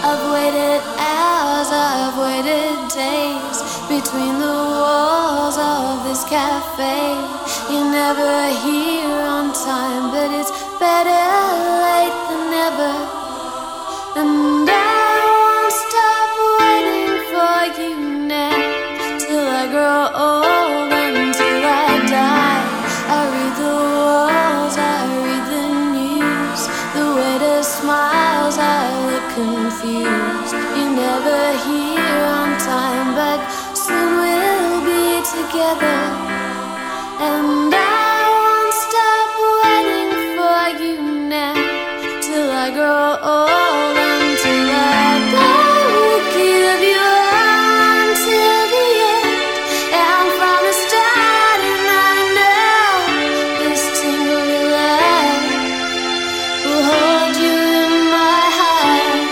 I've waited hours, I've waited days between the walls of this cafe. You're never here on time, but it's better late than never. And I won't stop waiting for you now till I grow old, until I die. I read the walls, I read the news. The waiter smiles, I look confused. You're never here on time, but soon we'll be together. And I won't stop waiting for you now till I grow old, until I die. Will give you until the end, and from the start, and I know this tingly love will hold you in my heart.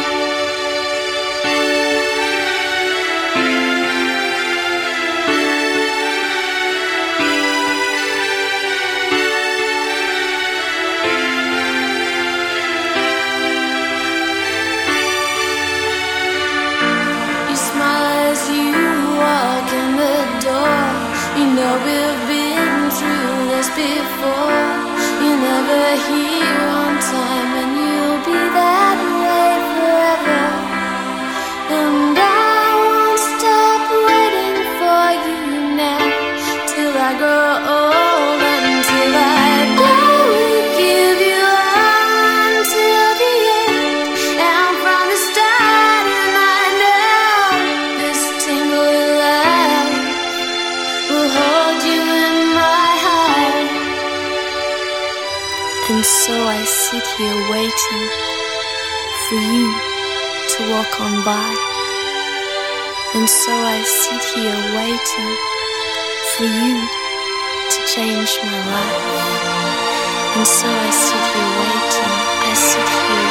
You smile as you walk in the door. You know we've been through this before. You're never here on time, and you'll be that way forever. And I won't stop waiting for you now till I grow old, until I die. Will give you until the end, and from the start, and I know this tingly love will hold you in my heart. And so I sit here waiting for you to walk on by. And so I sit here waiting for you to change my life. And so I sit here waiting, I sit here